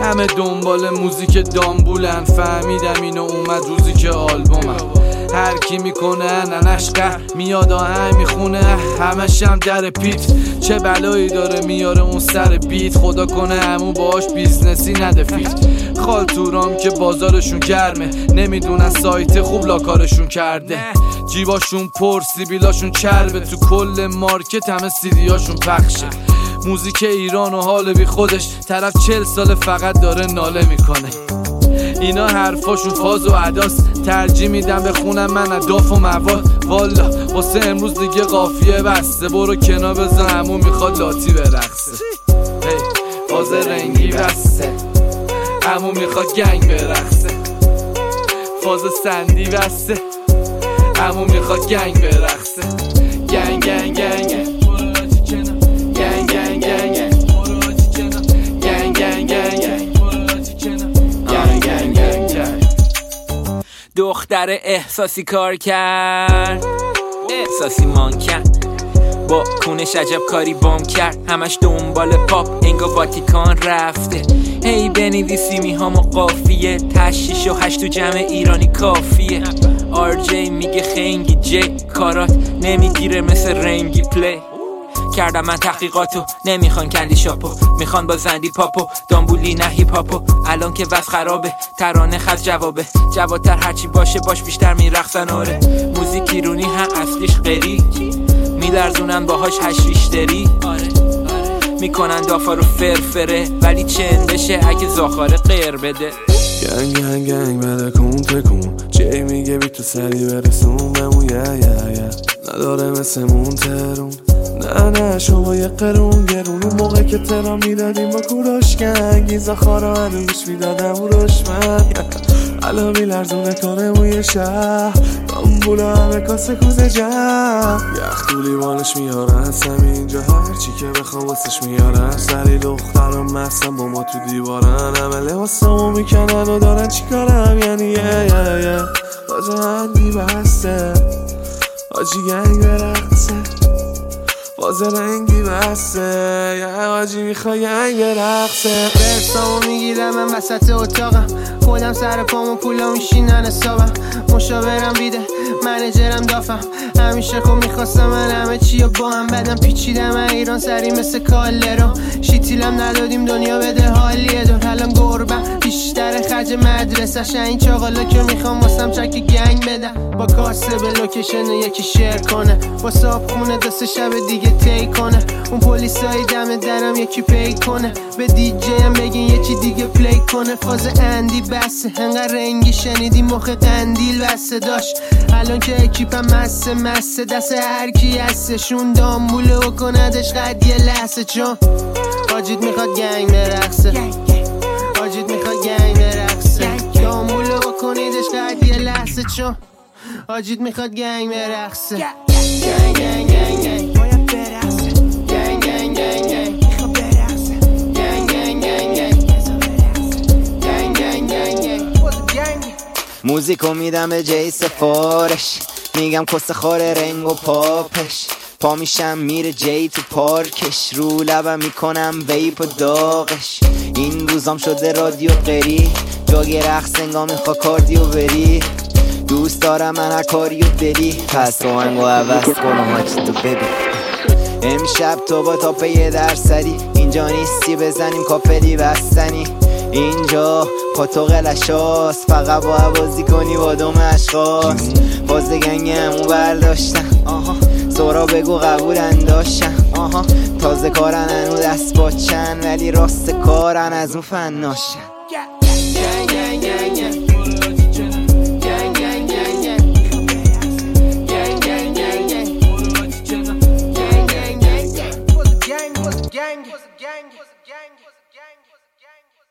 همه دنبال موزیک دامبولن، فهمیدم اینو اومد روزی که آلبومم هر کی میکنه ننش قهر میاد آهنگ میخونه همش هم در پیت، چه بلایی داره میاره اون سر بیت، خدا کنه همون باش بیزنسی نده فیت. خالتورام که بازارشون گرمه، نمیدونن سایت خوب لاکارشون کرده، جیباشون پر سیبیلاشون چربه، تو کل مارکت همه سیدیاشون پخشه. موزیک ایران و حال بی خودش، طرف 40 سال فقط داره ناله میکنه. اینا حرفاشون فاز و عداست، ترجیح میدم بخونم من اداف و مواد. والا واسه امروز دیگه قافیه بسته، برو کنار بزن همون میخواد لاتی برقصه. فاز رنگی بسته همون میخواد گنگ برقصه، فاز سندی بسته همون میخواد گنگ برقصه. گنگ گنگ گنگ دختر احساسی کار کرد، احساسی مان کرد، با کونش عجب کاری بام کرد، همش دنبال پاپ انگا واتیکان رفته. هی بنویسی میهام و قافیه، 6 و 8 تو جمع ایرانی کافیه. RJ میگه خنگی جی، کارات نمیگیره مثل رنگی پلی. کردم من تحقیقاتو، نمیخوان کندی شاپو، میخوان با زندی پاپو، دامبولی نه هیپ هاپو. الان که وضع خرابه، ترانه خط جوابه، جوادتر هرچی باشه باش بیشتر میرقصن. آره موزیک ایرونی هم اصلیش غری، میلرزونن باهاش هشریشتری. آره میکنن دافا رو فرفره، ولی چند بشه اگه زاخاره غیر بده. گنگ گنگ گنگ بده کن تکون، چی میگه بی تو سری برسون بمون یه نداره مثل مون ترون. نه شما یه قرون گرون، اون موقع که ترا میدادیم با کوروش گنگی زاخارا هنوش میدادم و روشمن. الان میلرزونه کنه موی شهر، دامبولا همه کاسه کوزه جمع، یخ تو لیوانش میارن هستم اینجا، هرچی که بخوام واسش میارن. سری دخترم مستم با ما تو دیوارن، همه لباسمو میکنن و دارن چیکارم، یعنی یه بازه هندی بسته آجی گنگ برقصه، باز رنگی بسته یه آجی میخوای گنگ برقصه. برسامو میگیرم من وسط اتاقم، خودم سر پامو پولا میشینن حسابم، مشاورم بیده منیجرم دافم، همیشه خب میخواستم من همه چی با هم بدم، پیچیدم من ایران سری مثل کالرو، شیتیلم ندادیم دنیا بده حالیه دور. الان گربم بیشتر خرج مدرسه، این چاقالا که میخوام واسم چک گنگ بدم، با کاسه به لوکیشن یکی شیر کنه، با صاحب خونه دست شب دیگه تی کنه، اون پلیسای دم درم یکی پی کنه، به دیجی هم بگین یکی دیگه پلی کنه. فاز اندی بسه انقدر رنگی شنیدی مخ قندیل بسه داشت، الان که اکیپم مسه دست هر کی هستشون دامبوله و کندش قد یه لحظه، چون آجید میخواد گنگ برقصه، آجید میخواد گنگ برقصه، دامبوله و کنیدش قد یه لحظه، چون آجید میخواد گنگ برقصه. گنگ گنگ گنگ گنگ باید برقصه، گنگ گنگ گنگ گنگ میخواد برقصه، گنگ گنگ گنگ گنگ گنگ گنگ گنگ گنگ. موزیکو میدم به جی سفارش، میگم کس خور رنگ و پاپش، پا میشم میره جی تو پارکش، رو لبم میکنم ویپ و داغش. این روزام شده رادیو قری، جاگ رقص انگاه میخوا کاردیو بری، دوست دارم من هر کاریو دلی، پس تو هنگو عوض کنم هاچی تو ببین. امشب تو با تاپ 1%، اینجا نیستی بزنیم کاپلی بستنی، اینجا پاتو قلشاست، فقط با بازی کنی با دوم اشخاص. باز گنگ همون برداشتن، سورا بگو قبول انداشتن، تازه کارن هنو دست باچن، ولی راست کارن از اون فناشن. Gang was a gang.